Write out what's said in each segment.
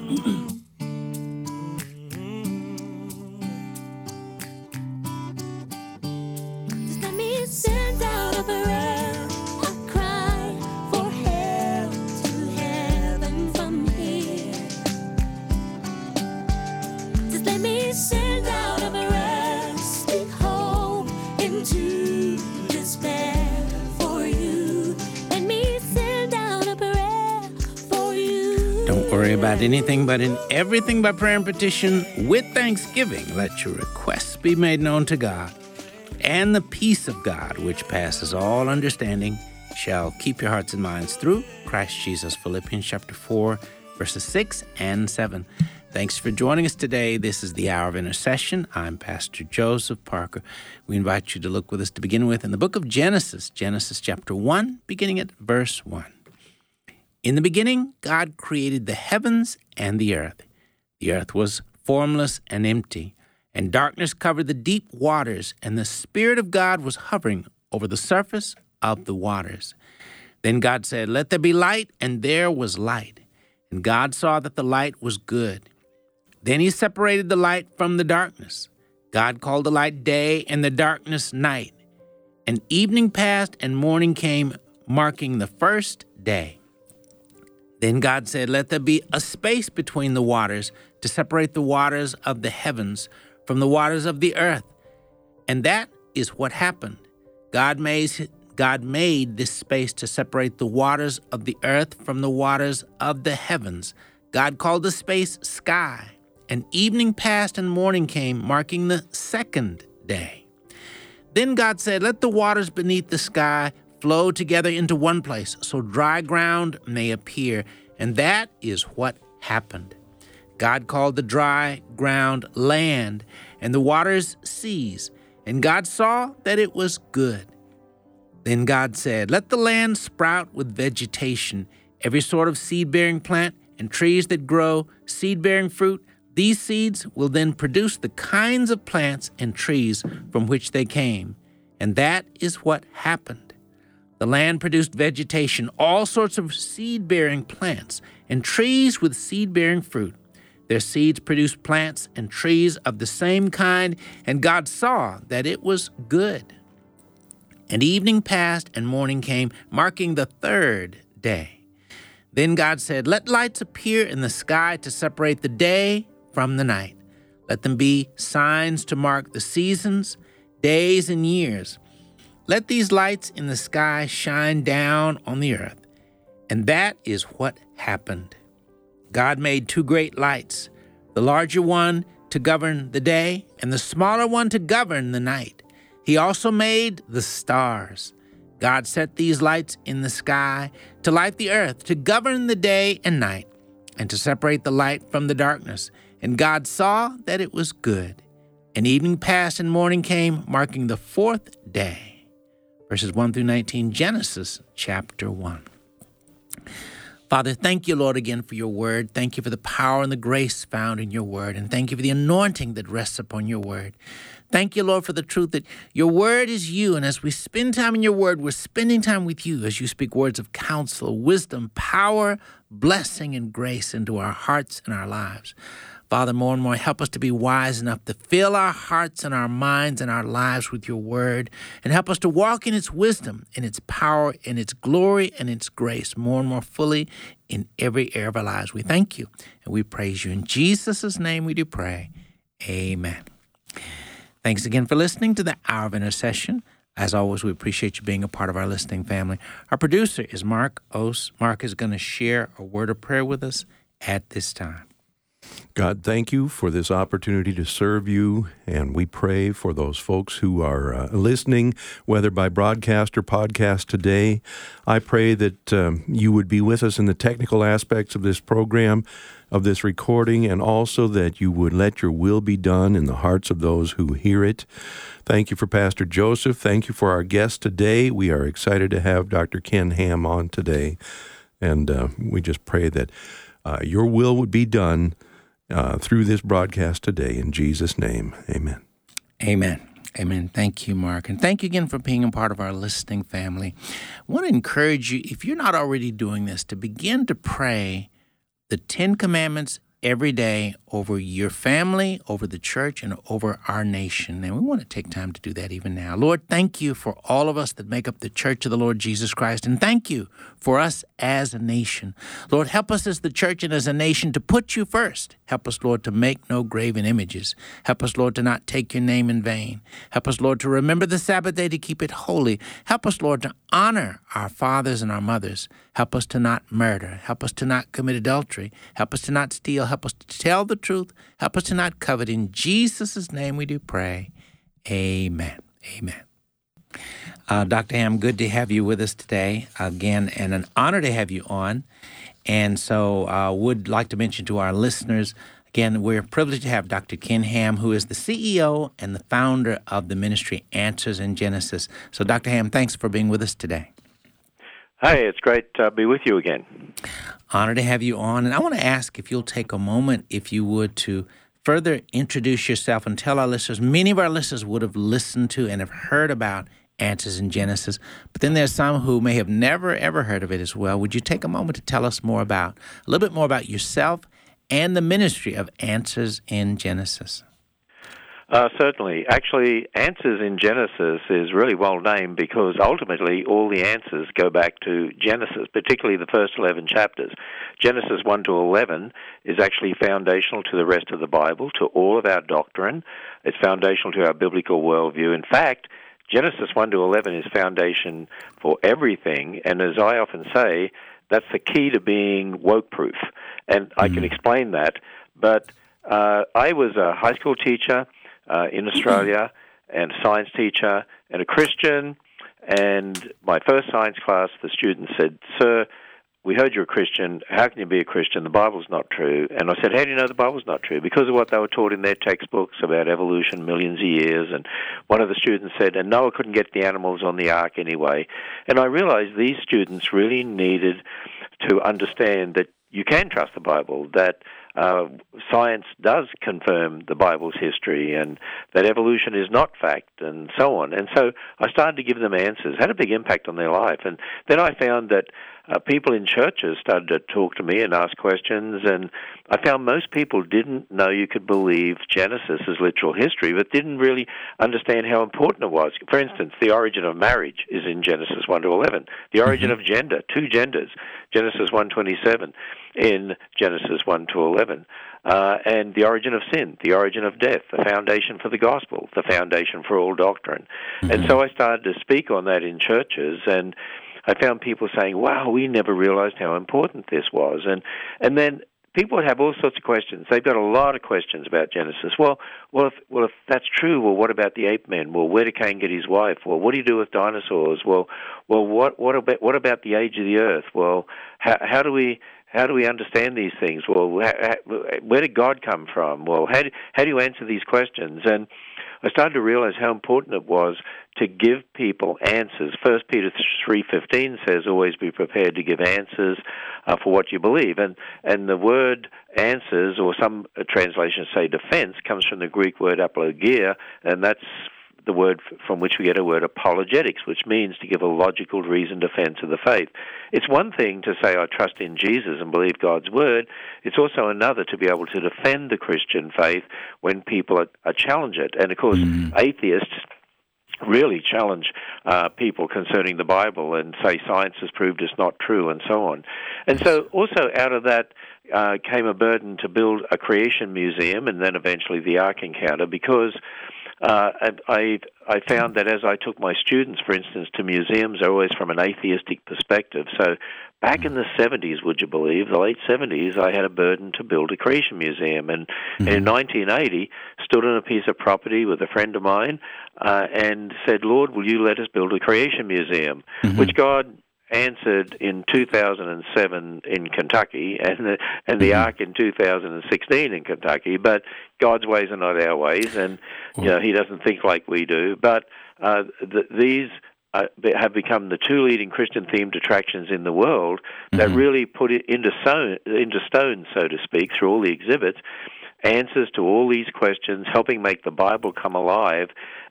Just let me send out a prayer, a cry for help to heaven from here. Just let me send out a prayer, speak hope into despair for you. Let me send out a prayer for you. Don't worry about anything, but in everything by prayer and petition with thanksgiving, let your requests be made known to God. And the peace of God, which passes all understanding, shall keep your hearts and minds through Christ Jesus. Philippians chapter 4, verses 6 and 7. Thanks for joining us today. This is the Hour of Intercession. I'm Pastor Joseph Parker. We invite you to look with us to begin with in the book of Genesis, Genesis chapter 1, beginning at verse 1. In the beginning, God created the heavens and the earth. The earth was formless and empty, and darkness covered the deep waters, and the Spirit of God was hovering over the surface of the waters. Then God said, "Let there be light," and there was light. And God saw that the light was good. Then he separated the light from the darkness. God called the light day and the darkness night. And evening passed and morning came, marking the first day. Then God said, "Let there be a space between the waters to separate the waters of the heavens from the waters of the earth." And that is what happened. God made this space to separate the waters of the earth from the waters of the heavens. God called the space sky. And evening passed and morning came, marking the second day. Then God said, "Let the waters beneath the sky flow together into one place, so dry ground may appear." And that is what happened. God called the dry ground land, and the waters seas. And God saw that it was good. Then God said, "Let the land sprout with vegetation, every sort of seed-bearing plant, and trees that grow seed-bearing fruit. These seeds will then produce the kinds of plants and trees from which they came." And that is what happened. The land produced vegetation, all sorts of seed-bearing plants, and trees with seed-bearing fruit. Their seeds produced plants and trees of the same kind, and God saw that it was good. And evening passed and morning came, marking the third day. Then God said, "Let lights appear in the sky to separate the day from the night. Let them be signs to mark the seasons, days, and years. Let these lights in the sky shine down on the earth." And that is what happened. God made two great lights, the larger one to govern the day and the smaller one to govern the night. He also made the stars. God set these lights in the sky to light the earth, to govern the day and night, and to separate the light from the darkness. And God saw that it was good. And evening passed and morning came, marking the fourth day. Verses 1 through 19, Genesis chapter 1. Father, thank you, Lord, again for your word. Thank you for the power and the grace found in your word. And thank you for the anointing that rests upon your word. Thank you, Lord, for the truth that your word is you. And as we spend time in your word, we're spending time with you as you speak words of counsel, wisdom, power, blessing, and grace into our hearts and our lives. Father, more and more, help us to be wise enough to fill our hearts and our minds and our lives with your word, and help us to walk in its wisdom, in its power, in its glory, and its grace more and more fully in every area of our lives. We thank you and we praise you. In Jesus' name we do pray. Amen. Thanks again for listening to the Hour of Intercession. As always, we appreciate you being a part of our listening family. Our producer is Mark Ose. Mark is going to share a word of prayer with us at this time. God, thank you for this opportunity to serve you, and we pray for those folks who are listening, whether by broadcast or podcast today. I pray that you would be with us in the technical aspects of this program, of this recording, and also that you would let your will be done in the hearts of those who hear it. Thank you for Pastor Joseph. Thank you for our guest today. We are excited to have Dr. Ken Ham on today, and we just pray that your will would be done through this broadcast today. In Jesus' name, amen. Amen. Amen. Thank you, Mark. And thank you again for being a part of our listening family. I want to encourage you, if you're not already doing this, to begin to pray the 10 Commandments every day over your family, over the church, and over our nation. And we want to take time to do that even now. Lord, thank you for all of us that make up the church of the Lord Jesus Christ. And thank you for us as a nation. Lord, help us as the church and as a nation to put you first. Help us, Lord, to make no graven images. Help us, Lord, to not take your name in vain. Help us, Lord, to remember the Sabbath day to keep it holy. Help us, Lord, to honor our fathers and our mothers. Help us to not murder. Help us to not commit adultery. Help us to not steal. Help us to tell the truth. Help us to not covet. In Jesus' name we do pray. Amen. Amen. Dr. Ham, good to have you with us today again, and an honor to have you on. And so would like to mention to our listeners, again, we're privileged to have Dr. Ken Ham, who is the CEO and the founder of the ministry Answers in Genesis. So, Dr. Ham, thanks for being with us today. Hi, it's great to be with you again. Honor to have you on. And I want to ask if you'll take a moment, if you would, to further introduce yourself and tell our listeners. Many of our listeners would have listened to and have heard about Answers in Genesis, but then there's some who may have never, ever heard of it as well. Would you take a moment to tell us a little bit more about yourself and the ministry of Answers in Genesis? Certainly. Actually, Answers in Genesis is really well named because ultimately all the answers go back to Genesis, particularly the first 11 chapters. Genesis 1 to 11 is actually foundational to the rest of the Bible, to all of our doctrine. It's foundational to our biblical worldview. In fact, Genesis 1 to 11 is foundation for everything, and as I often say, that's the key to being woke-proof. And I can explain that, but I was a high school teacher in Australia, and a science teacher, and a Christian, and my first science class, the student said, "Sir, we heard you're a Christian. How can you be a Christian? The Bible's not true." And I said, "How do you know the Bible's not true?" Because of what they were taught in their textbooks about evolution millions of years. And one of the students said, "And Noah couldn't get the animals on the ark anyway." And I realized these students really needed to understand that you can trust the Bible, that science does confirm the Bible's history, and that evolution is not fact, and so on. And so I started to give them answers, had a big impact on their life. And then I found that people in churches started to talk to me and ask questions, and I found most people didn't know you could believe Genesis as literal history, but didn't really understand how important it was. For instance, the origin of marriage is in Genesis 1 to 11. The origin of gender, 2 genders, Genesis 1:27, in Genesis 1 to 11. And the origin of sin, the origin of death, the foundation for the gospel, the foundation for all doctrine. And so I started to speak on that in churches, and I found people saying, "Wow, we never realized how important this was." And then people would have all sorts of questions. They've got a lot of questions about Genesis. Well, if that's true, well, what about the ape men? Well, where did Cain get his wife? Well, what do you do with dinosaurs? Well, what about the age of the earth? Well, how do we understand these things? Well, where did God come from? Well, how do you answer these questions? And I started to realize how important it was to give people answers. 1 Peter 3:15 says, "Always be prepared to give answers for what you believe." And the word answers, or some translations say defense, comes from the Greek word apologia, and that's the word from which we get a word apologetics, which means to give a logical reasoned defense of the faith. It's one thing to say, "I trust in Jesus and believe God's word." It's also another to be able to defend the Christian faith when people challenge it. And, of course, atheists really challenge people concerning the Bible and say science has proved it's not true, and so on. And so also out of that came a burden to build a creation museum, and then eventually the Ark Encounter, because I found that as I took my students, for instance, to museums, they're always from an atheistic perspective. So back in the 70s, would you believe, the late 70s, I had a burden to build a creation museum. And in 1980, stood on a piece of property with a friend of mine and said, "Lord, will you let us build a creation museum?" Which God answered in 2007 in Kentucky, and the Ark in 2016 in Kentucky. But God's ways are not our ways, and He doesn't think like we do. But these have become the 2 leading Christian-themed attractions in the world that really put it into stone, so to speak, through all the exhibits, answers to all these questions, helping make the Bible come alive.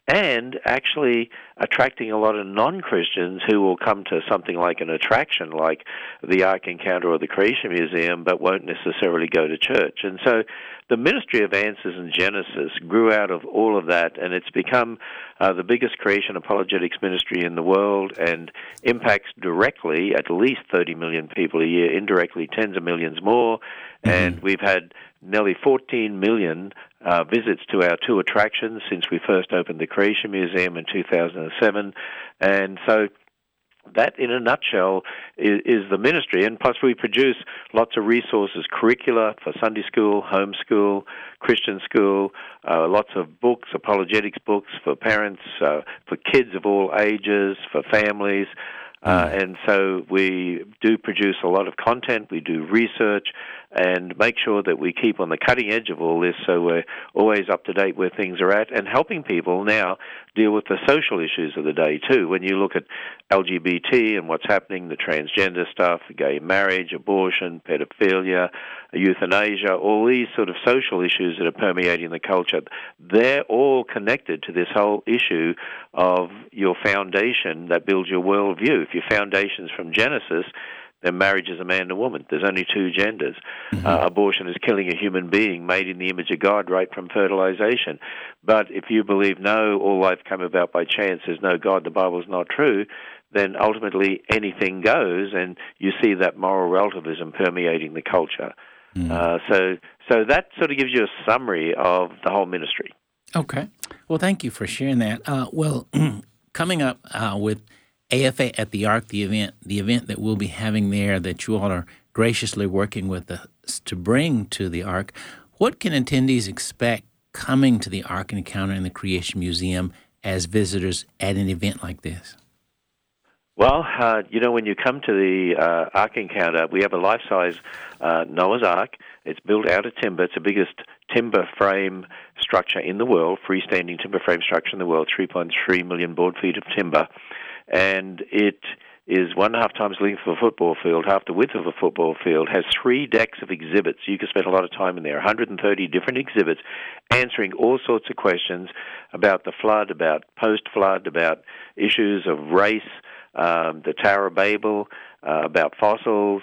and actually attracting a lot of non-Christians who will come to something like an attraction like the Ark Encounter or the Creation Museum, but won't necessarily go to church. And so the ministry of Answers in Genesis grew out of all of that, and it's become the biggest creation apologetics ministry in the world and impacts directly at least 30 million people a year, indirectly tens of millions more. And we've had nearly 14 million visits to our two attractions since we first opened the Creation Museum in 2007. And so that, in a nutshell, is the ministry. And plus we produce lots of resources, curricula for Sunday school, homeschool, Christian school, lots of books, apologetics books for parents, for kids of all ages, for families. And so we do produce a lot of content, we do research, and make sure that we keep on the cutting edge of all this so we're always up to date where things are at, and helping people now deal with the social issues of the day too. When you look at LGBT and what's happening, the transgender stuff, gay marriage, abortion, pedophilia, euthanasia, all these sort of social issues that are permeating the culture, they're all connected to this whole issue of your foundation that builds your worldview. If your foundation's from Genesis, then marriage is a man and a woman. There's only two genders. Abortion is killing a human being made in the image of God right from fertilization. But if you believe, no, all life came about by chance, there's no God, the Bible's not true, then ultimately anything goes, and you see that moral relativism permeating the culture. So that sort of gives you a summary of the whole ministry. Okay. Well, thank you for sharing that. Coming up with AFA at the Ark, the event that we'll be having there that you all are graciously working with us to bring to the Ark, what can attendees expect coming to the Ark Encounter in the Creation Museum as visitors at an event like this? Well, when you come to the Ark Encounter, we have a life-size Noah's Ark. It's built out of timber. It's the biggest timber frame structure in the world, freestanding timber frame structure in the world, 3.3 million board feet of timber. And it is 1.5 times the length of a football field, half the width of a football field, has 3 decks of exhibits. You can spend a lot of time in there, 130 different exhibits, answering all sorts of questions about the flood, about post-flood, about issues of race, the Tower of Babel, about fossils,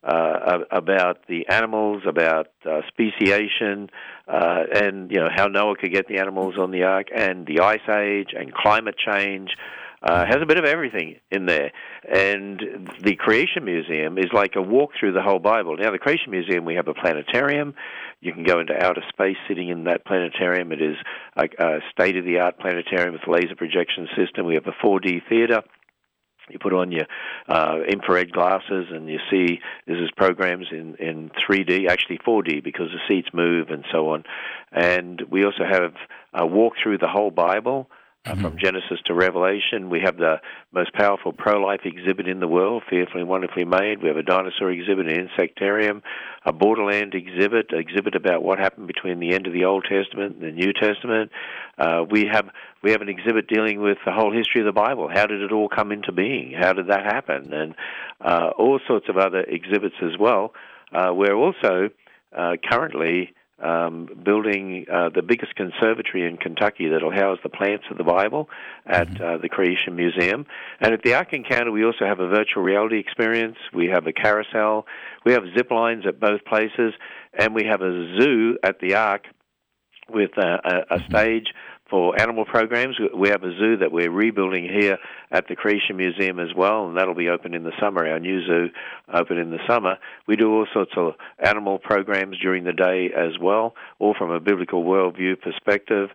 about the animals, about speciation, and how Noah could get the animals on the ark, and the Ice Age, and climate change. Has a bit of everything in there. And the Creation Museum is like a walk through the whole Bible. Now, the Creation Museum, we have a planetarium. You can go into outer space sitting in that planetarium. It is a state-of-the-art planetarium with a laser projection system. We have a 4D theater. You put on your infrared glasses and you see this is programs in 3D, actually 4D, because the seats move and so on. And we also have a walk through the whole Bible. From Genesis to Revelation. We have the most powerful pro-life exhibit in the world, fearfully and wonderfully made. We have a dinosaur exhibit, an insectarium, a borderland exhibit about what happened between the end of the Old Testament and the New Testament. We have an exhibit dealing with the whole history of the Bible. How did it all come into being? How did that happen? And all sorts of other exhibits as well. We're also currently building the biggest conservatory in Kentucky that will house the plants of the Bible at the Creation Museum. And at the Ark Encounter, we also have a virtual reality experience. We have a carousel. We have zip lines at both places. And we have a zoo at the Ark with a stage for animal programs. We have a zoo that we're rebuilding here at the Creation Museum as well, and that'll be open in the summer, our new zoo open in the summer. We do all sorts of animal programs during the day as well, all from a biblical worldview perspective.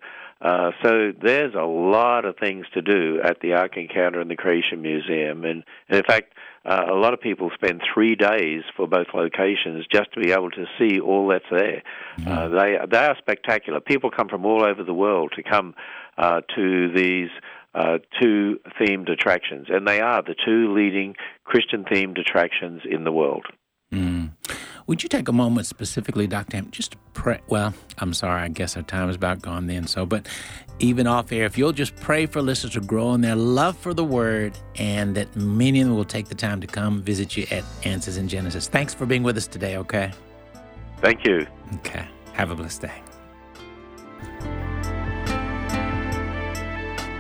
So there's a lot of things to do at the Ark Encounter and the Creation Museum. And in fact, a lot of people spend 3 days for both locations just to be able to see all that's there. They are spectacular. People come from all over the world to come to these 2 themed attractions, and they are the 2 leading Christian-themed attractions in the world. Would you take a moment specifically, Dr. Ham, just to pray? Well, I'm sorry, I guess our time is about gone then. But even off air, if you'll just pray for listeners to grow in their love for the Word, and that many of them will take the time to come visit you at Answers in Genesis. Thanks for being with us today, okay? Thank you. Okay. Have a blessed day.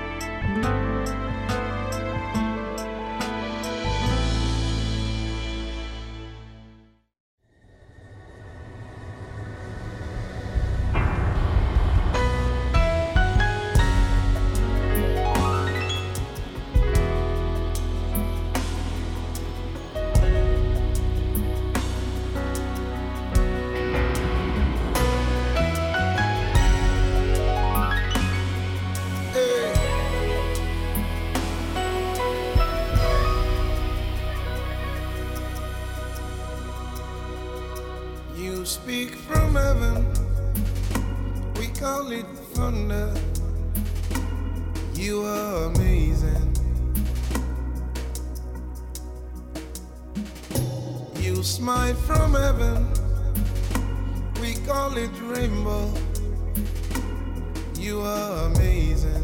You speak from heaven, we call it thunder. You are amazing. You smile from heaven, we call it rainbow. You are amazing.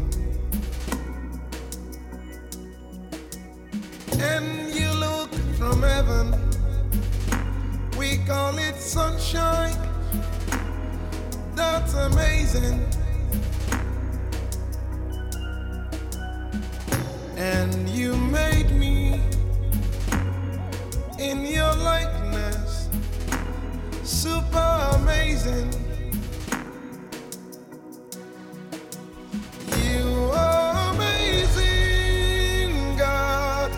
And you look from heaven, we call it sunshine. That's amazing. And you made me in your likeness, super amazing. You are amazing, God.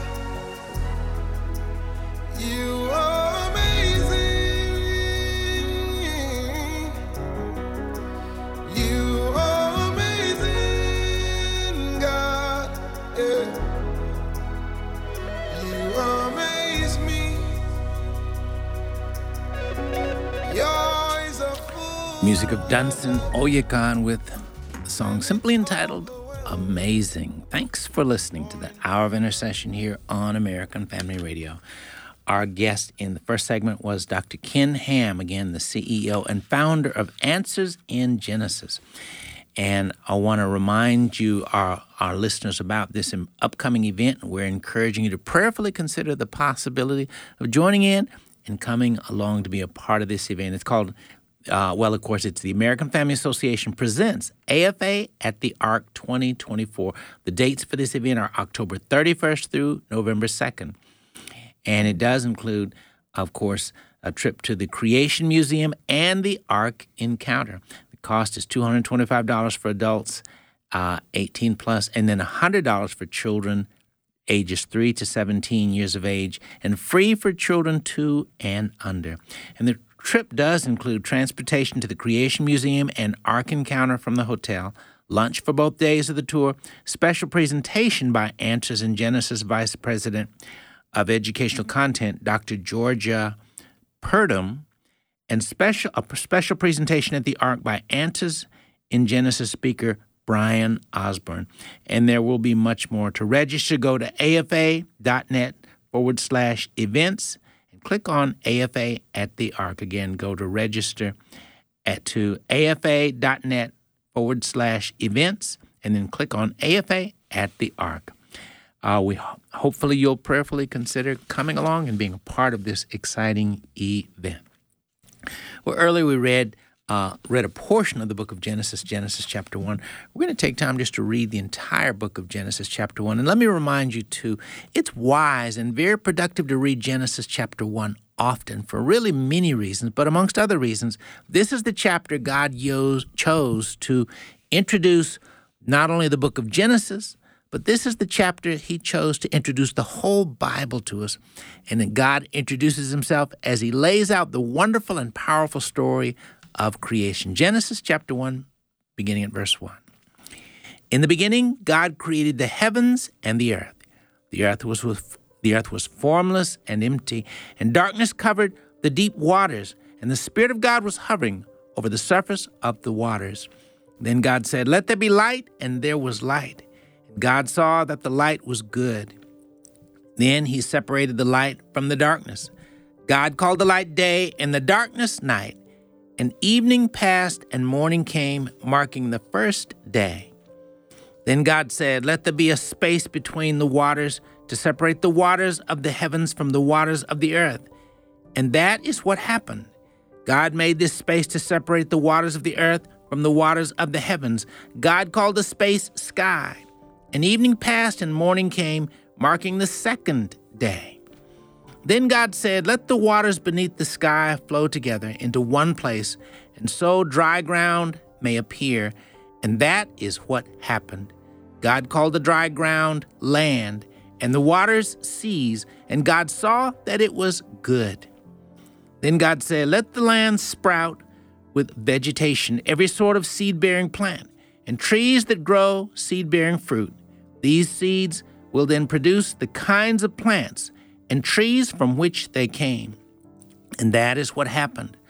You are amazing. You are amazing, God. Yeah. You amaze me. Your eyes are full. Music of Dunstan Oyekan with the song simply entitled Amazing. Thanks for listening to the Hour of Intercession here on American Family Radio. Our guest in the first segment was Dr. Ken Ham, again, the CEO and founder of Answers in Genesis. And I want to remind you, our listeners, about this upcoming event. We're encouraging you to prayerfully consider the possibility of joining in and coming along to be a part of this event. It's called, of course, it's the American Family Association presents AFA at the Ark 2024. The dates for this event are October 31st through November 2nd. And it does include, of course, a trip to the Creation Museum and the Ark Encounter. The cost is $225 for adults, 18 plus, and then $100 for children ages 3 to 17 years of age, and free for children 2 and under. And the trip does include transportation to the Creation Museum and Ark Encounter from the hotel, lunch for both days of the tour, special presentation by Answers in Genesis Vice President of Educational Content, Dr. Georgia Purdom, and a special presentation at the Ark by Answers in Genesis speaker Brian Osborne. And there will be much more. To register, go to afa.net/events and click on AFA at the Ark. Again, go to register to afa.net/events and then click on AFA at the Ark. Hopefully you'll prayerfully consider coming along and being a part of this exciting event. Well, earlier we read a portion of the book of Genesis, Genesis chapter 1. We're going to take time just to read the entire book of Genesis chapter 1. And let me remind you, too, it's wise and very productive to read Genesis chapter 1 often for really many reasons. But amongst other reasons, this is the chapter God chose to introduce not only the book of Genesis, but this is the chapter he chose to introduce the whole Bible to us. And then God introduces himself as he lays out the wonderful and powerful story of creation. Genesis chapter 1, beginning at verse 1. In the beginning, God created the heavens and the earth. The earth was formless and empty, and darkness covered the deep waters, and the Spirit of God was hovering over the surface of the waters. Then God said, "Let there be light," and there was light. God saw that the light was good. Then he separated the light from the darkness. God called the light day and the darkness night. And evening passed and morning came, marking the first day. Then God said, "Let there be a space between the waters to separate the waters of the heavens from the waters of the earth." And that is what happened. God made this space to separate the waters of the earth from the waters of the heavens. God called the space sky. And evening passed and morning came, marking the second day. Then God said, "Let the waters beneath the sky flow together into one place, and so dry ground may appear." And that is what happened. God called the dry ground land, and the waters seas, and God saw that it was good. Then God said, "Let the land sprout with vegetation, every sort of seed-bearing plant, and trees that grow seed-bearing fruit. These seeds will then produce the kinds of plants and trees from which they came." And that is what happened.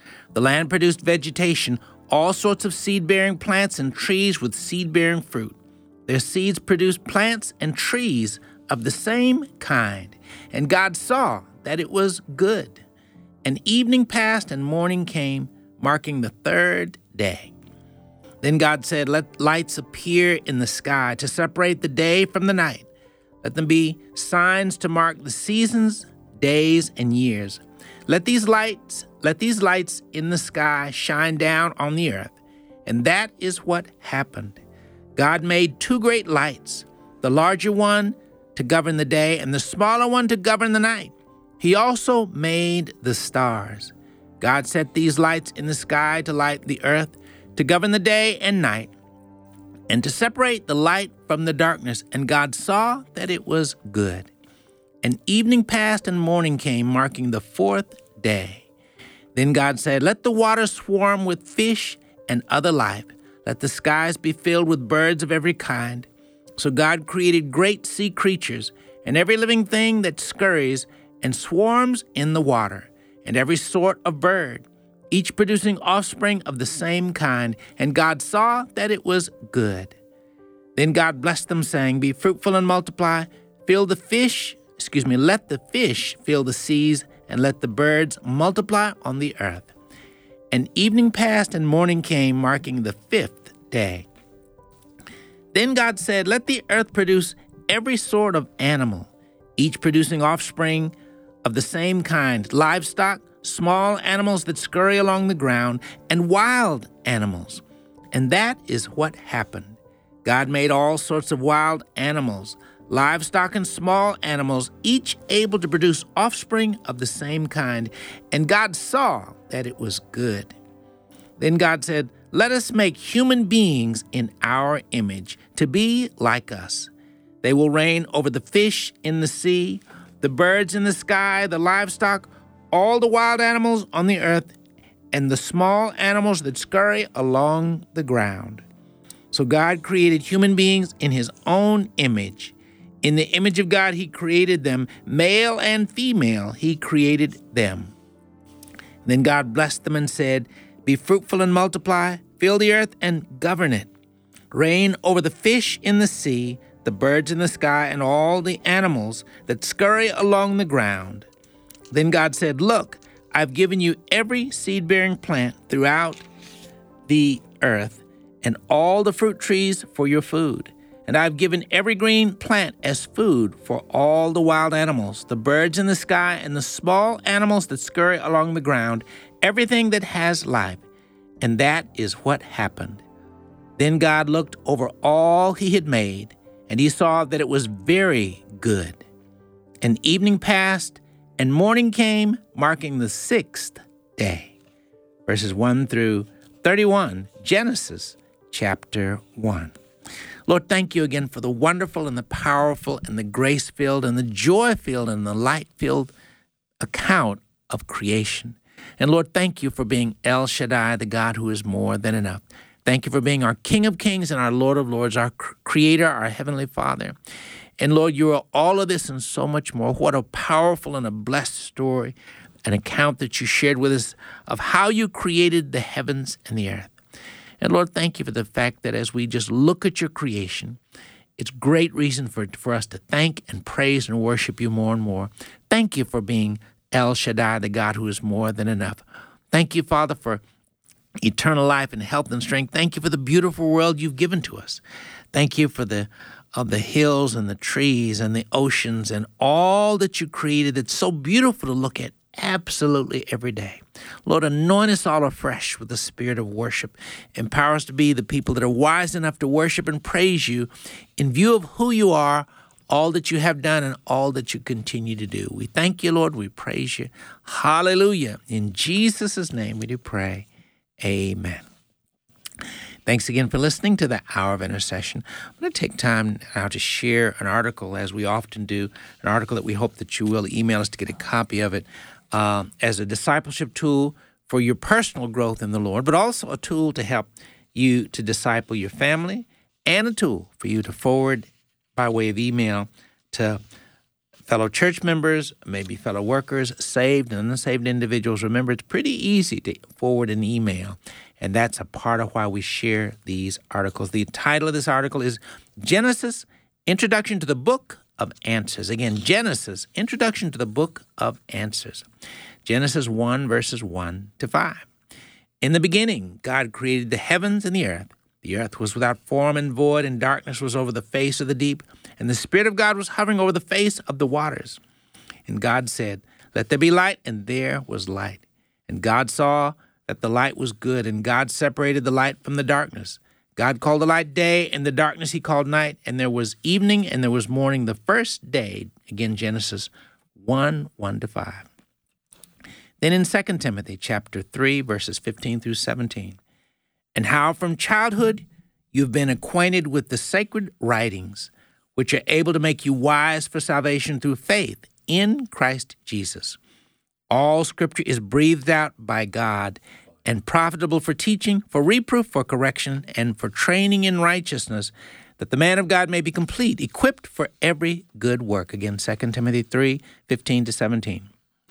The land produced vegetation, all sorts of seed-bearing plants and trees with seed-bearing fruit. Their seeds produced plants and trees of the same kind. And God saw that it was good. And evening passed and morning came, marking the third day. Then God said, "Let lights appear in the sky to separate the day from the night. Let them be signs to mark the seasons, days, and years. Let these lights in the sky shine down on the earth." And that is what happened. God made 2 great lights, the larger one to govern the day and the smaller one to govern the night. He also made the stars. God set these lights in the sky to light the earth, to govern the day and night, and to separate the light from the darkness. And God saw that it was good. And evening passed and morning came, marking the 4th day. Then God said, "Let the waters swarm with fish and other life. Let the skies be filled with birds of every kind." So God created great sea creatures and every living thing that scurries and swarms in the water, and every sort of bird, each producing offspring of the same kind. And God saw that it was good. Then God blessed them, saying, "Be fruitful and multiply, let the fish fill the seas, and let the birds multiply on the earth." And evening passed and morning came, marking the 5th day. Then God said, "Let the earth produce every sort of animal, each producing offspring of the same kind, livestock, small animals that scurry along the ground, and wild animals." And that is what happened. God made all sorts of wild animals, livestock and small animals, each able to produce offspring of the same kind. And God saw that it was good. Then God said, "Let us make human beings in our image, to be like us. They will reign over the fish in the sea, the birds in the sky, the livestock, all the wild animals on the earth, and the small animals that scurry along the ground." So God created human beings in his own image. In the image of God, he created them. Male and female, he created them. Then God blessed them and said, "Be fruitful and multiply, fill the earth and govern it. Reign over the fish in the sea, the birds in the sky, and all the animals that scurry along the ground." Then God said, "Look, I've given you every seed-bearing plant throughout the earth, and all the fruit trees for your food. And I've given every green plant as food for all the wild animals, the birds in the sky, and the small animals that scurry along the ground, everything that has life." And that is what happened. Then God looked over all he had made, and he saw that it was very good. And evening passed, and morning came, marking the 6th day. Verses 1 through 31, Genesis chapter 1. Lord, thank you again for the wonderful and the powerful and the grace-filled and the joy-filled and the light-filled account of creation. And Lord, thank you for being El Shaddai, the God who is more than enough. Thank you for being our King of Kings and our Lord of Lords, our Creator, our Heavenly Father. And Lord, you are all of this and so much more. What a powerful and a blessed story, an account that you shared with us of how you created the heavens and the earth. And Lord, thank you for the fact that as we just look at your creation, it's great reason for us to thank and praise and worship you more and more. Thank you for being El Shaddai, the God who is more than enough. Thank you, Father, for eternal life and health and strength. Thank you for the beautiful world you've given to us. Thank you for the hills and the trees and the oceans and all that you created that's so beautiful to look at absolutely every day. Lord, anoint us all afresh with the spirit of worship. Empower us to be the people that are wise enough to worship and praise you in view of who you are, all that you have done, and all that you continue to do. We thank you, Lord. We praise you. Hallelujah. In Jesus' name we do pray. Amen. Thanks again for listening to the Hour of Intercession. I'm going to take time now to share an article, as we often do, an article that we hope that you will email us to get a copy of it as a discipleship tool for your personal growth in the Lord, but also a tool to help you to disciple your family and a tool for you to forward by way of email to fellow church members, maybe fellow workers, saved and unsaved individuals. Remember, it's pretty easy to forward an email, and that's a part of why we share these articles. The title of this article is Genesis, Introduction to the Book of Answers. Again, Genesis, Introduction to the Book of Answers. Genesis 1, verses 1 to 5. In the beginning, God created the heavens and the earth. The earth was without form and void, and darkness was over the face of the deep, and the Spirit of God was hovering over the face of the waters. And God said, "Let there be light," and there was light. And God saw that the light was good, and God separated the light from the darkness. God called the light day, and the darkness he called night, and there was evening, and there was morning the first day. Again, Genesis 1, 1 to 5. Then in 2 Timothy chapter 3, verses 15 through 17, and how from childhood you've been acquainted with the sacred writings, which are able to make you wise for salvation through faith in Christ Jesus. All Scripture is breathed out by God and profitable for teaching, for reproof, for correction, and for training in righteousness, that the man of God may be complete, equipped for every good work. Again, 2 Timothy 3, 15 to 17.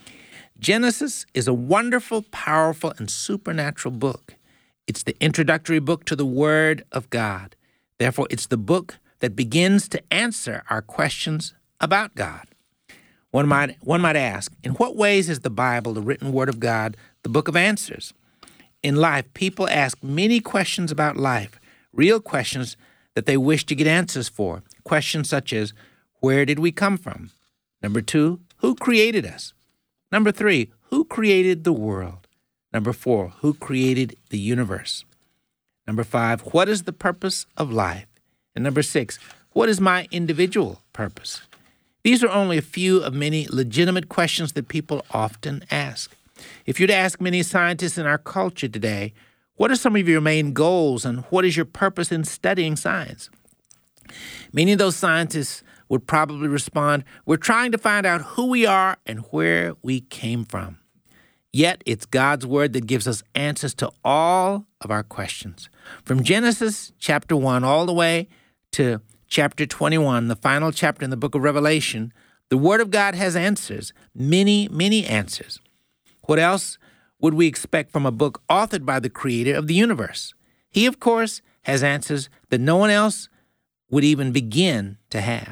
Genesis is a wonderful, powerful, and supernatural book. It's the introductory book to the Word of God. Therefore, it's the book that begins to answer our questions about God. One might ask, in what ways is the Bible, the written Word of God, the book of answers? In life, people ask many questions about life, real questions that they wish to get answers for. Questions such as, where did we come from? Number 2, who created us? Number 3, who created the world? Number 4, who created the universe? Number 5, what is the purpose of life? And number 6, what is my individual purpose? These are only a few of many legitimate questions that people often ask. If you'd ask many scientists in our culture today, what are some of your main goals and what is your purpose in studying science? Many of those scientists would probably respond, we're trying to find out who we are and where we came from. Yet it's God's Word that gives us answers to all of our questions. From Genesis chapter 1 all the way to chapter 21, the final chapter in the book of Revelation, the Word of God has answers, many, many answers. What else would we expect from a book authored by the Creator of the universe? He, of course, has answers that no one else would even begin to have.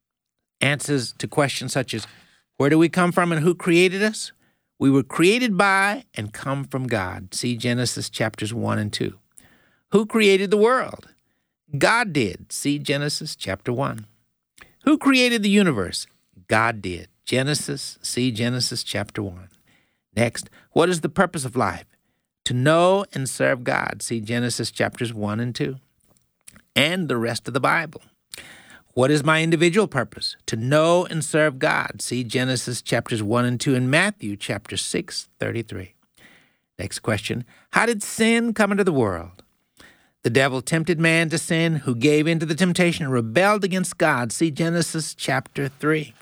Answers to questions such as, where do we come from and who created us? We were created by and come from God. See Genesis chapters 1 and 2. Who created the world? God did. See Genesis chapter 1. Who created the universe? God did. See Genesis chapter 1. Next, what is the purpose of life? To know and serve God. See Genesis chapters 1 and 2. And the rest of the Bible. What is my individual purpose? To know and serve God. See Genesis chapters 1 and 2 and Matthew chapter 6, 33. Next question, how did sin come into the world? The devil tempted man to sin, who gave in to the temptation and rebelled against God. See Genesis chapter 3.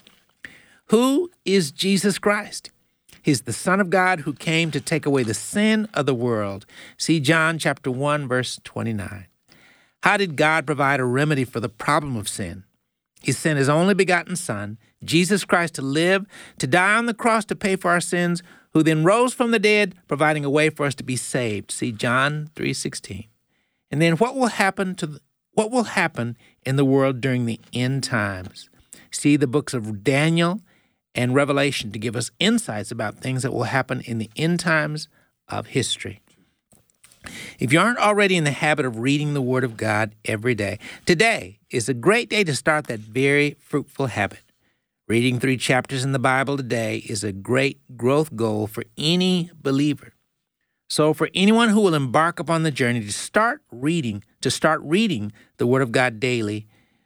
Who is Jesus Christ? He's the Son of God who came to take away the sin of the world. See John chapter 1, verse 29. How did God provide a remedy for the problem of sin? He sent his only begotten Son, Jesus Christ, to live, to die on the cross to pay for our sins, who then rose from the dead, providing a way for us to be saved. See John 3:16. And then what will happen in the world during the end times? See the books of Daniel and Revelation to give us insights about things that will happen in the end times of history. If you aren't already in the habit of reading the Word of God every day, today is a great day to start that very fruitful habit. Reading 3 chapters in the Bible today is a great growth goal for any believer. So for anyone who will embark upon the journey to start reading the Word of God daily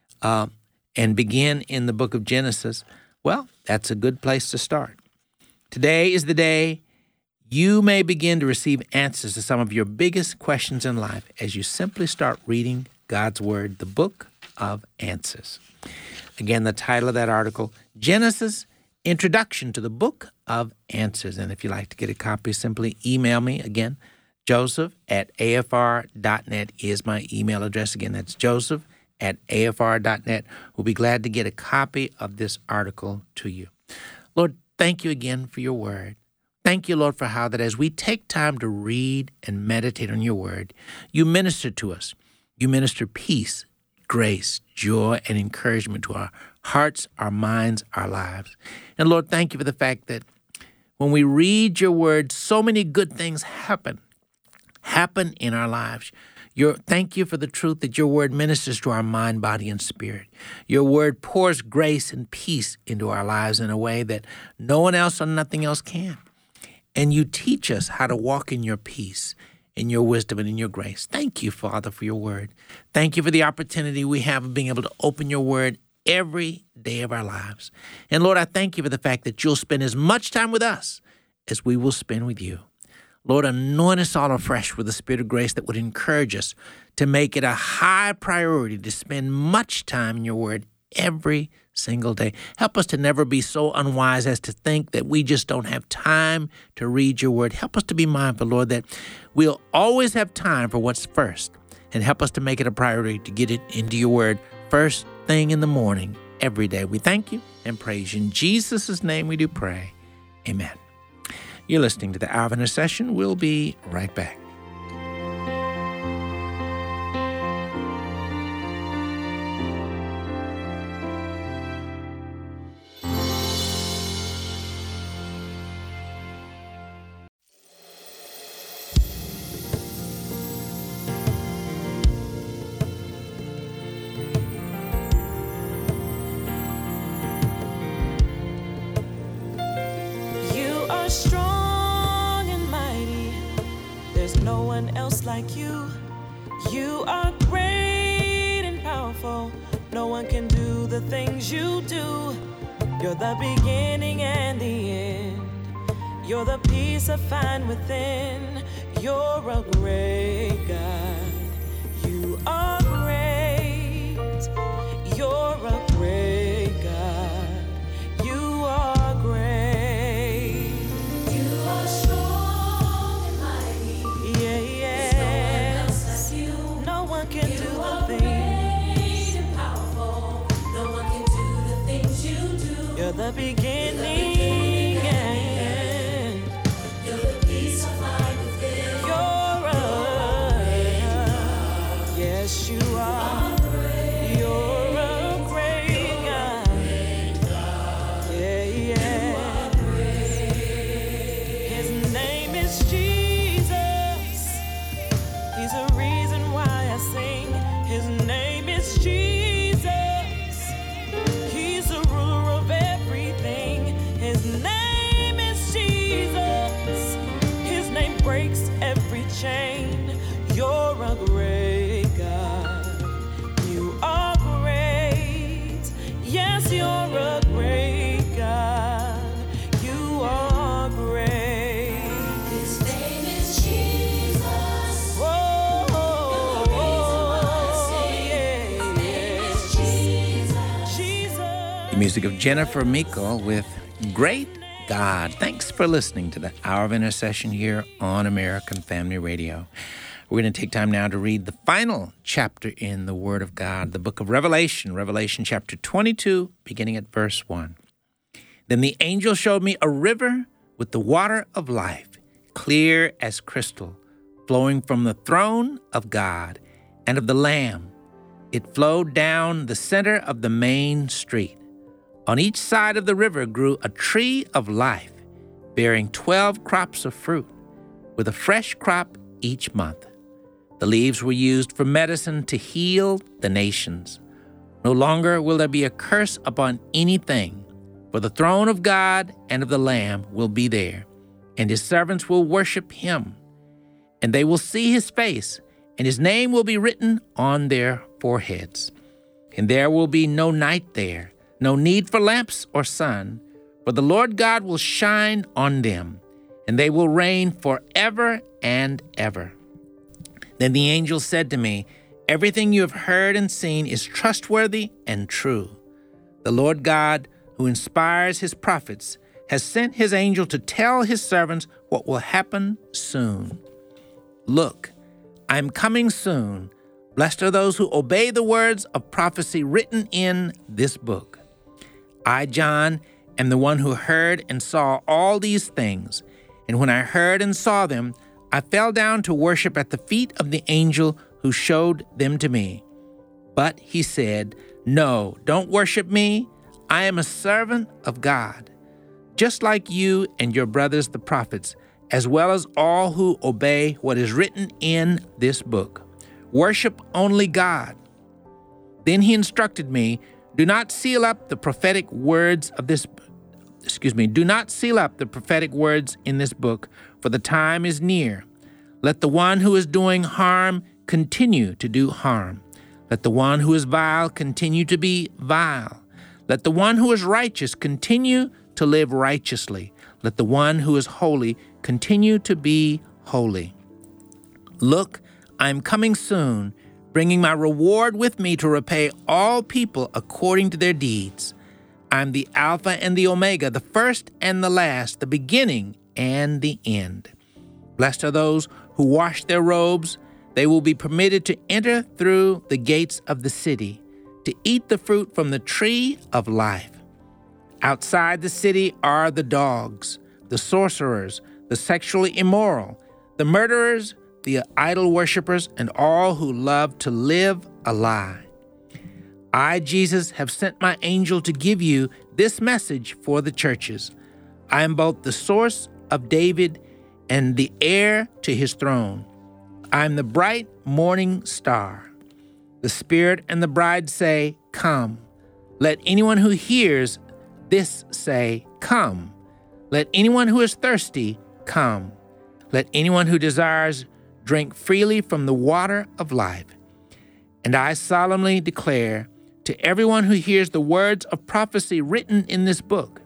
and begin in the book of Genesis, well, that's a good place to start. Today is the day you may begin to receive answers to some of your biggest questions in life as you simply start reading God's Word, the Book of Answers. Again, the title of that article, Genesis, Introduction to the Book of Answers. And if you'd like to get a copy, simply email me. Again, joseph@afr.net is my email address. Again, that's joseph@afr.net. at afr.net. We'll be glad to get a copy of this article to you. Lord, thank you again for your word. Thank you, Lord, for how that as we take time to read and meditate on your word, you minister to us. You minister peace, grace, joy, and encouragement to our hearts, our minds, our lives. And Lord, thank you for the fact that when we read your word, so many good things happen in our lives. Thank you for the truth that your word ministers to our mind, body, and spirit. Your word pours grace and peace into our lives in a way that no one else or nothing else can. And you teach us how to walk in your peace, in your wisdom, and in your grace. Thank you, Father, for your word. Thank you for the opportunity we have of being able to open your word every day of our lives. And Lord, I thank you for the fact that you'll spend as much time with us as we will spend with you. Lord, anoint us all afresh with the Spirit of grace that would encourage us to make it a high priority to spend much time in your word every single day. Help us to never be so unwise as to think that we just don't have time to read your word. Help us to be mindful, Lord, that we'll always have time for what's first. And help us to make it a priority to get it into your word first thing in the morning every day. We thank you and praise you. In Jesus' name we do pray. Amen. You're listening to the Hour of Intercession. We'll be right back. You are strong and mighty. There's no one else like you. You are great and powerful. No one can do the things you do. You're the beginning and the end. You're the peace I find within. You're a great God. You are great. You're a great God. You are great. You are strong and mighty. Yeah, No one else yes. like you. No one can do You the are things. great and powerful. No one can do the things you do. You're the beginning and end. You're the peace I find within. You're yes, you are. You're a great God. Yeah, yeah. His name is Jesus. He's the reason why I sing. His name is Jesus. He's the ruler of everything. His name is Jesus. His name breaks every chain. You're a great God. You are great. Yes, you're a great God. You are great. His name is Jesus. Whoa, You're the reason why I sing. His name is Jesus. Jesus. The music of Jennifer Meikle with Great God. Thanks for listening to the Hour of Intercession here on American Family Radio. We're going to take time now to read the final chapter in the Word of God, the book of Revelation, Revelation chapter 22, beginning at verse 1. Then the angel showed me a river with the water of life, clear as crystal, flowing from the throne of God and of the Lamb. It flowed down the center of the main street. On each side of the river grew a tree of life, bearing 12 crops of fruit, with a fresh crop each month. The leaves were used for medicine to heal the nations. No longer will there be a curse upon anything, for the throne of God and of the Lamb will be there, and his servants will worship him. And they will see his face, and his name will be written on their foreheads. And there will be no night there, no need for lamps or sun, for the Lord God will shine on them, and they will reign forever and ever. Then the angel said to me, "Everything you have heard and seen is trustworthy and true. The Lord God, who inspires his prophets, has sent his angel to tell his servants what will happen soon. Look, I am coming soon. Blessed are those who obey the words of prophecy written in this book. I, John, am the one who heard and saw all these things. And when I heard and saw them, I fell down to worship at the feet of the angel who showed them to me. But he said, "No, don't worship me. I am a servant of God, just like you and your brothers the prophets, as well as all who obey what is written in this book. Worship only God." Then he instructed me, Do not seal up the prophetic words in this book, for the time is near. Let the one who is doing harm continue to do harm. Let the one who is vile continue to be vile. Let the one who is righteous continue to live righteously. Let the one who is holy continue to be holy. Look, I am coming soon, bringing my reward with me to repay all people according to their deeds. I am the Alpha and the Omega, the first and the last, the beginning and the end. Blessed are those who wash their robes. They will be permitted to enter through the gates of the city, to eat the fruit from the tree of life. Outside the city are the dogs, the sorcerers, the sexually immoral, the murderers, the idol worshippers, and all who love to live a lie. I, Jesus, have sent my angel to give you this message for the churches. I am both the source of David and the heir to his throne. I am the bright morning star. The Spirit and the bride say, "Come." Let anyone who hears this say, "Come." Let anyone who is thirsty come. Let anyone who desires drink freely from the water of life. And I solemnly declare to everyone who hears the words of prophecy written in this book,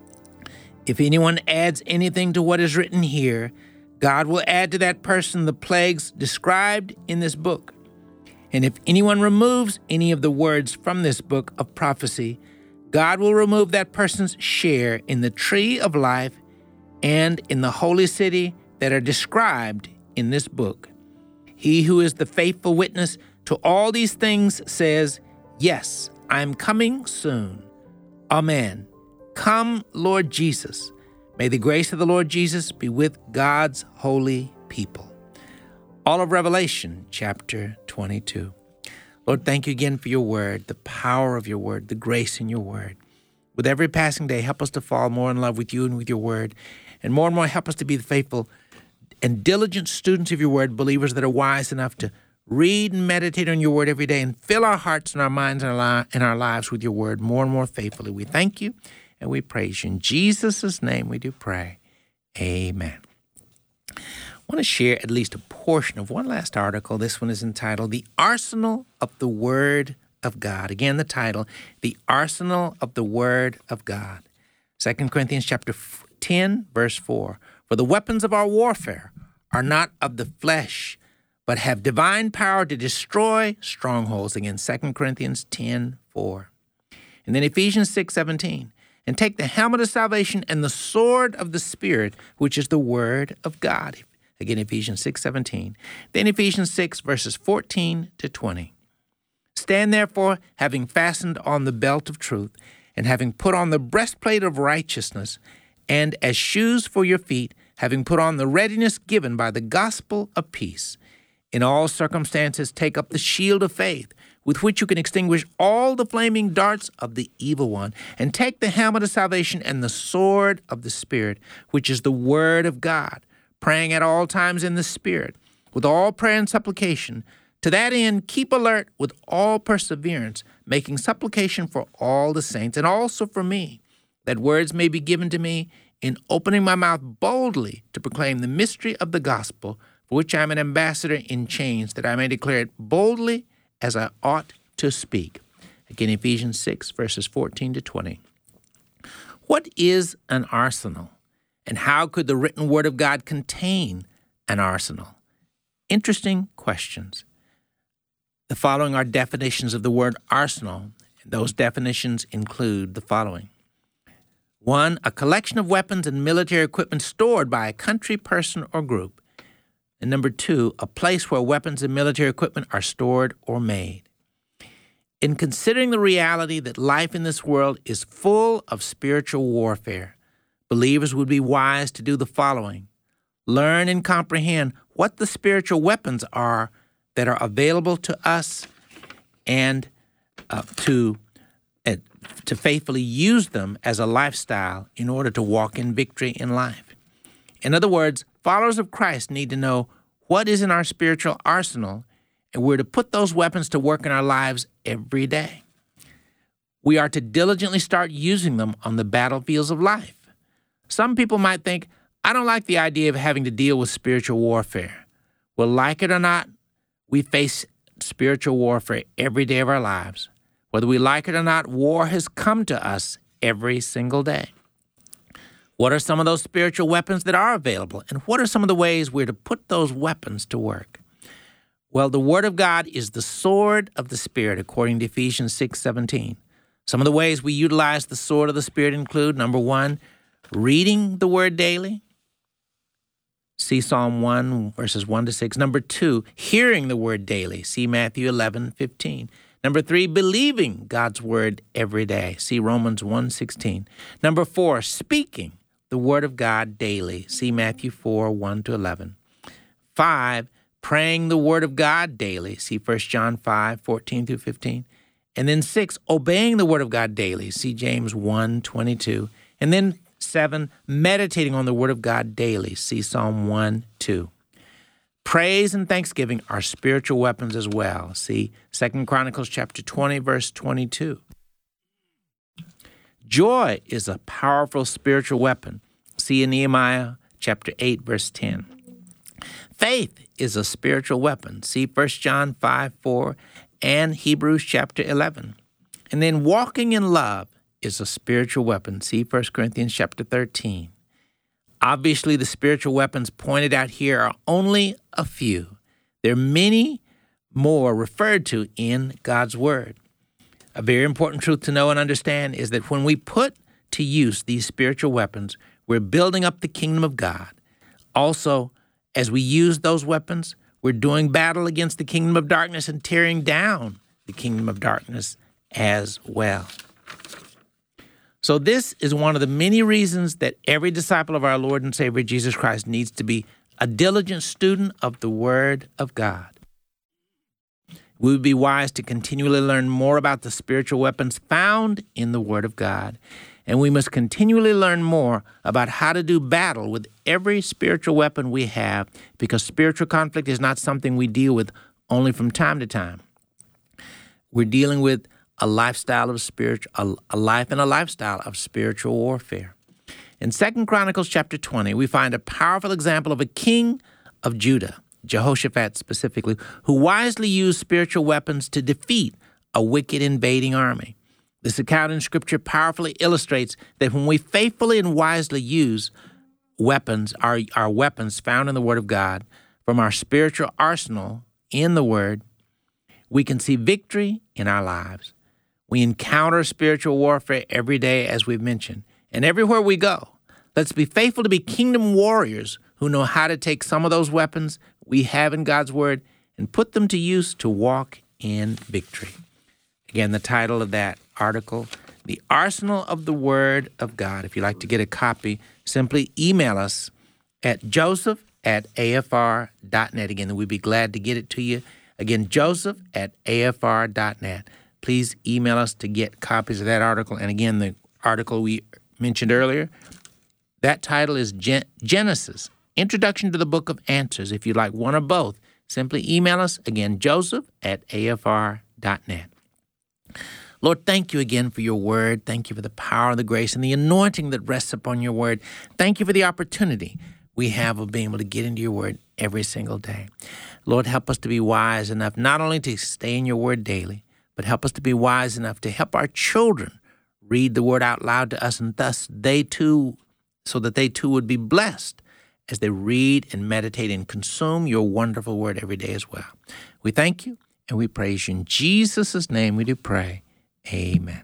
if anyone adds anything to what is written here, God will add to that person the plagues described in this book. And if anyone removes any of the words from this book of prophecy, God will remove that person's share in the tree of life and in the holy city that are described in this book. He who is the faithful witness to all these things says, "Yes, I am coming soon." Amen. Come, Lord Jesus. May the grace of the Lord Jesus be with God's holy people. All of Revelation, chapter 22. Lord, thank you again for your word, the power of your word, the grace in your word. With every passing day, help us to fall more in love with you and with your word, and more help us to be the faithful and diligent students of your word, believers that are wise enough to read and meditate on your word every day and fill our hearts and our minds and our lives with your word more and more faithfully. We thank you and we praise you. In Jesus' name we do pray. Amen. I want to share at least a portion of one last article. This one is entitled, The Arsenal of the Word of God. Again, the title, The Arsenal of the Word of God. 2 Corinthians chapter 10, verse 4. For the weapons of our warfare are not of the flesh, but have divine power to destroy strongholds. Again, 2 Corinthians 10, 4. And then Ephesians 6, 17. And take the helmet of salvation and the sword of the Spirit, which is the word of God. Again, Ephesians 6, 17. Then Ephesians 6, verses 14 to 20. Stand therefore, having fastened on the belt of truth, and having put on the breastplate of righteousness, and as shoes for your feet, having put on the readiness given by the gospel of peace. In all circumstances, take up the shield of faith, with which you can extinguish all the flaming darts of the evil one, and take the helmet of salvation and the sword of the Spirit, which is the word of God, praying at all times in the Spirit, with all prayer and supplication. To that end, keep alert with all perseverance, making supplication for all the saints, and also for me, that words may be given to me in opening my mouth boldly to proclaim the mystery of the gospel, for which I am an ambassador in chains, that I may declare it boldly as I ought to speak. Again, Ephesians 6, verses 14 to 20. What is an arsenal? And how could the written word of God contain an arsenal? Interesting questions. The following are definitions of the word arsenal. Those definitions include the following. 1, a collection of weapons and military equipment stored by a country, person, or group. And number 2, a place where weapons and military equipment are stored or made. In considering the reality that life in this world is full of spiritual warfare, believers would be wise to do the following. Learn and comprehend what the spiritual weapons are that are available to us and to faithfully use them as a lifestyle in order to walk in victory in life. In other words, followers of Christ need to know what is in our spiritual arsenal, and we're to put those weapons to work in our lives every day. We are to diligently start using them on the battlefields of life. Some people might think, I don't like the idea of having to deal with spiritual warfare. Well, like it or not, we face spiritual warfare every day of our lives. Whether we like it or not, war has come to us every single day. What are some of those spiritual weapons that are available? And what are some of the ways we're to put those weapons to work? Well, the Word of God is the sword of the Spirit, according to Ephesians 6:17. Some of the ways we utilize the sword of the Spirit include, number 1, reading the Word daily. See Psalm 1, verses 1 to 6. Number 2, hearing the Word daily. See Matthew 11:15. Number 3, believing God's Word every day. See Romans 1:16. Number 4, speaking the Word of God daily. See Matthew 4, 1 to 11. 5, praying the Word of God daily. See 1 John 5, 14 through 15. And then 6, obeying the Word of God daily. See James 1, 22. And then 7, meditating on the Word of God daily. See Psalm 1, 2. Praise and thanksgiving are spiritual weapons as well. See 2 Chronicles chapter 20, verse 22. Joy is a powerful spiritual weapon. See in Nehemiah chapter 8, verse 10. Faith is a spiritual weapon. See 1 John 5, 4 and Hebrews chapter 11. And then walking in love is a spiritual weapon. See 1 Corinthians chapter 13. Obviously, the spiritual weapons pointed out here are only a few. There are many more referred to in God's Word. A very important truth to know and understand is that when we put to use these spiritual weapons, we're building up the kingdom of God. Also, as we use those weapons, we're doing battle against the kingdom of darkness and tearing down the kingdom of darkness as well. So this is one of the many reasons that every disciple of our Lord and Savior Jesus Christ needs to be a diligent student of the Word of God. We would be wise to continually learn more about the spiritual weapons found in the Word of God, and we must continually learn more about how to do battle with every spiritual weapon we have, because spiritual conflict is not something we deal with only from time to time. We're dealing with a life and a lifestyle of spiritual warfare. In 2 Chronicles chapter 20, we find a powerful example of a king of Judah, Jehoshaphat specifically, who wisely used spiritual weapons to defeat a wicked invading army. This account in Scripture powerfully illustrates that when we faithfully and wisely use weapons, our weapons found in the Word of God, from our spiritual arsenal in the Word, we can see victory in our lives. We encounter spiritual warfare every day, as we've mentioned, and everywhere we go. Let's be faithful to be kingdom warriors who know how to take some of those weapons we have in God's Word and put them to use to walk in victory. Again, the title of that article, The Arsenal of the Word of God. If you'd like to get a copy, simply email us at joseph@afr.net. Again, we'd be glad to get it to you. Again, joseph@afr.net. Please email us to get copies of that article. And again, the article we mentioned earlier, that title is Genesis, Introduction to the Book of Answers. If you'd like one or both, simply email us. Again, joseph@afr.net. Lord, thank you again for your word. Thank you for the power and the grace and the anointing that rests upon your word. Thank you for the opportunity we have of being able to get into your word every single day. Lord, help us to be wise enough not only to stay in your word daily, but help us to be wise enough to help our children read the word out loud to us, and thus so that they too would be blessed as they read and meditate and consume your wonderful word every day as well. We thank you and we praise you. In Jesus' name we do pray. Amen.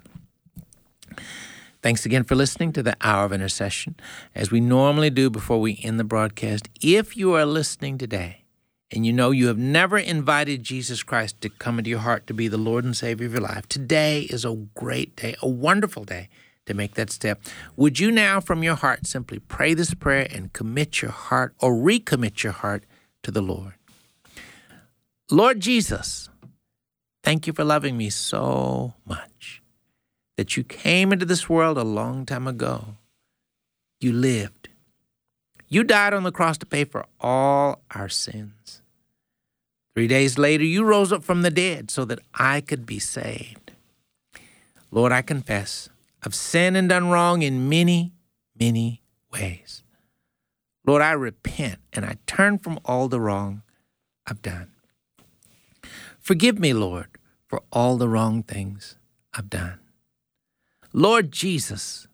Thanks again for listening to the Hour of Intercession. As we normally do before we end the broadcast, if you are listening today and you know you have never invited Jesus Christ to come into your heart to be the Lord and Savior of your life, today is a great day, a wonderful day to make that step. Would you now from your heart simply pray this prayer and commit your heart or recommit your heart to the Lord? Lord Jesus, thank you for loving me so much that you came into this world a long time ago. You lived. You died on the cross to pay for all our sins. 3 days later, you rose up from the dead so that I could be saved. Lord, I confess I've sinned and done wrong in many, many ways. Lord, I repent and I turn from all the wrong I've done. Forgive me, Lord, for all the wrong things I've done. Lord Jesus,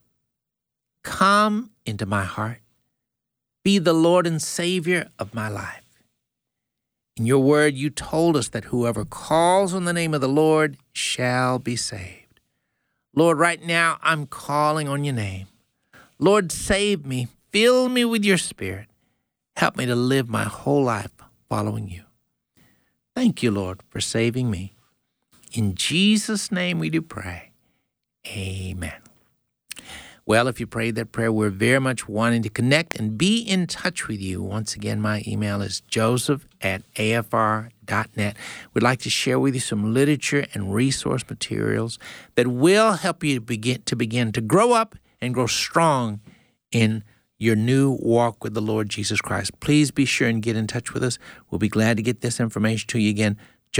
come into my heart. Be the Lord and Savior of my life. In your word, you told us that whoever calls on the name of the Lord shall be saved. Lord, right now, I'm calling on your name. Lord, save me. Fill me with your Spirit. Help me to live my whole life following you. Thank you, Lord, for saving me. In Jesus' name we do pray. Amen. Well, if you prayed that prayer, we're very much wanting to connect and be in touch with you. Once again, my email is joseph@afr.net. We'd like to share with you some literature and resource materials that will help you to begin to grow up and grow strong in your new walk with the Lord Jesus Christ. Please be sure and get in touch with us. We'll be glad to get this information to you again.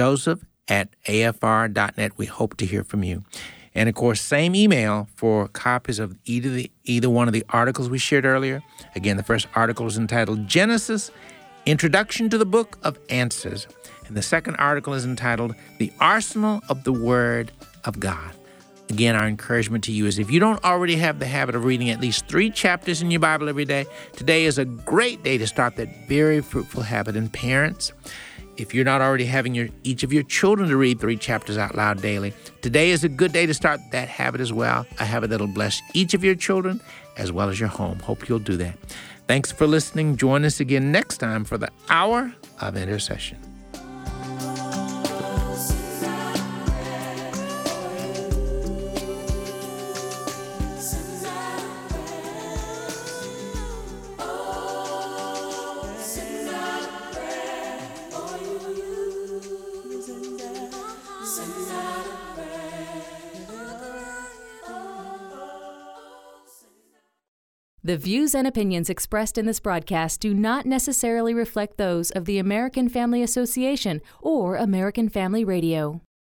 Joseph@afr.net. We hope to hear from you. And, of course, same email for copies of either one of the articles we shared earlier. Again, the first article is entitled Genesis, Introduction to the Book of Answers. And the second article is entitled The Arsenal of the Word of God. Again, our encouragement to you is if you don't already have the habit of reading at least 3 chapters in your Bible every day, today is a great day to start that very fruitful habit. And parents, if you're not already having each of your children to read 3 chapters out loud daily, today is a good day to start that habit as well, a habit that'll bless each of your children as well as your home. Hope you'll do that. Thanks for listening. Join us again next time for the Hour of Intercession. The views and opinions expressed in this broadcast do not necessarily reflect those of the American Family Association or American Family Radio.